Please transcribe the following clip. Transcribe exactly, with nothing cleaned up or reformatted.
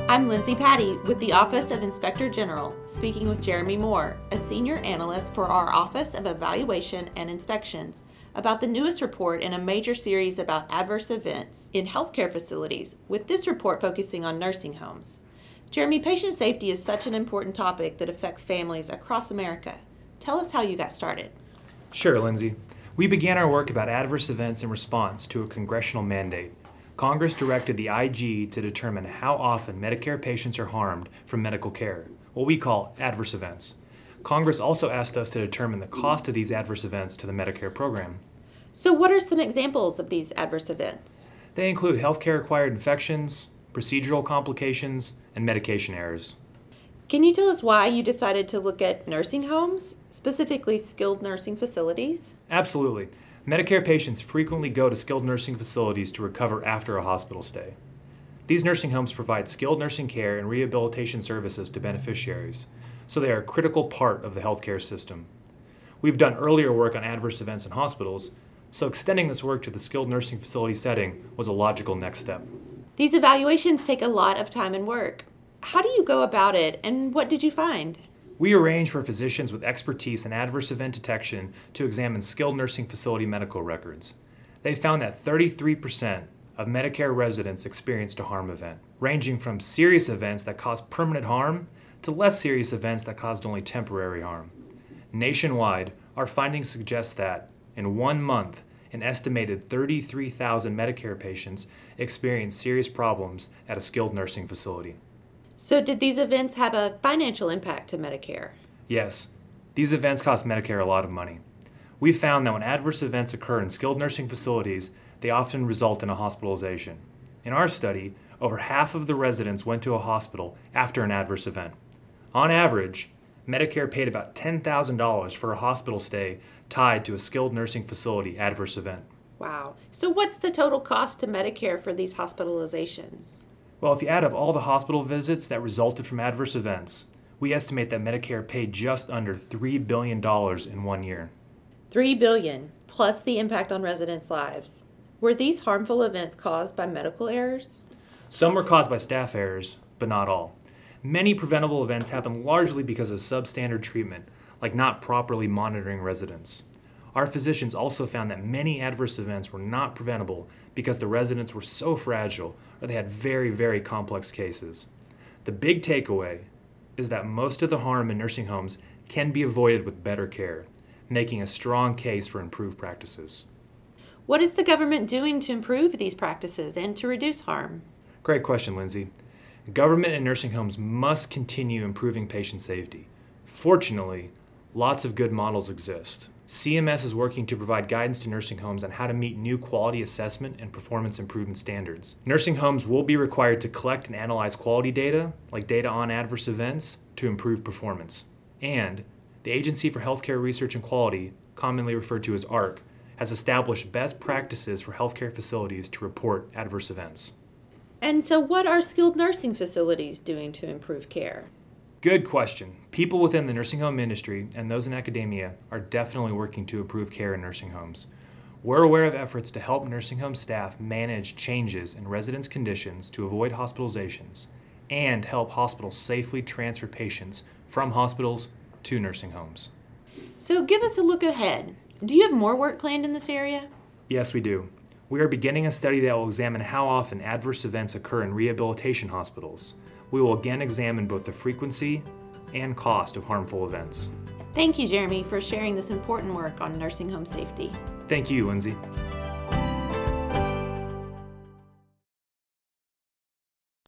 I'm Lindsay Patty with the Office of Inspector General, speaking with Jeremy Moore, a senior analyst for our Office of Evaluation and Inspections, about the newest report in a major series about adverse events in healthcare facilities, with this report focusing on nursing homes. Jeremy, patient safety is such an important topic that affects families across America. Tell us how you got started. Sure, Lindsay. We began our work about adverse events in response to a congressional mandate. Congress directed the I G to determine how often Medicare patients are harmed from medical care, what we call adverse events. Congress also asked us to determine the cost of these adverse events to the Medicare program. So what are some examples of these adverse events? They include healthcare-acquired infections, procedural complications, and medication errors. Can you tell us why you decided to look at nursing homes, specifically skilled nursing facilities? Absolutely. Medicare patients frequently go to skilled nursing facilities to recover after a hospital stay. These nursing homes provide skilled nursing care and rehabilitation services to beneficiaries, so they are a critical part of the healthcare system. We've done earlier work on adverse events in hospitals, so extending this work to the skilled nursing facility setting was a logical next step. These evaluations take a lot of time and work. How do you go about it, and what did you find? We arrange for physicians with expertise in adverse event detection to examine skilled nursing facility medical records. They found that thirty-three percent of Medicare residents experienced a harm event, ranging from serious events that caused permanent harm to less serious events that caused only temporary harm. Nationwide, our findings suggest that, in one month, an estimated thirty-three thousand Medicare patients experienced serious problems at a skilled nursing facility. So did these events have a financial impact to Medicare? Yes, these events cost Medicare a lot of money. We found that when adverse events occur in skilled nursing facilities, they often result in a hospitalization. In our study, over half of the residents went to a hospital after an adverse event. On average, Medicare paid about ten thousand dollars for a hospital stay tied to a skilled nursing facility adverse event. Wow. So what's the total cost to Medicare for these hospitalizations? Well, if you add up all the hospital visits that resulted from adverse events, we estimate that Medicare paid just under three billion dollars in one year. Three billion dollars, plus the impact on residents' lives. Were these harmful events caused by medical errors? Some were caused by staff errors, but not all. Many preventable events happen largely because of substandard treatment, like not properly monitoring residents. Our physicians also found that many adverse events were not preventable because the residents were so fragile or they had very, very complex cases. The big takeaway is that most of the harm in nursing homes can be avoided with better care, making a strong case for improved practices. What is the government doing to improve these practices and to reduce harm? Great question, Lindsay. Government and nursing homes must continue improving patient safety. Fortunately, lots of good models exist. C M S is working to provide guidance to nursing homes on how to meet new quality assessment and performance improvement standards. Nursing homes will be required to collect and analyze quality data, like data on adverse events, to improve performance. And the Agency for Healthcare Research and Quality, commonly referred to as A R C, has established best practices for healthcare facilities to report adverse events. And so what are skilled nursing facilities doing to improve care? Good question. People within the nursing home industry and those in academia are definitely working to improve care in nursing homes. We're aware of efforts to help nursing home staff manage changes in residents' conditions to avoid hospitalizations and help hospitals safely transfer patients from hospitals to nursing homes. So give us a look ahead. Do you have more work planned in this area? Yes, we do. We are beginning a study that will examine how often adverse events occur in rehabilitation hospitals. We will again examine both the frequency and cost of harmful events. Thank you, Jeremy, for sharing this important work on nursing home safety. Thank you, Lindsay.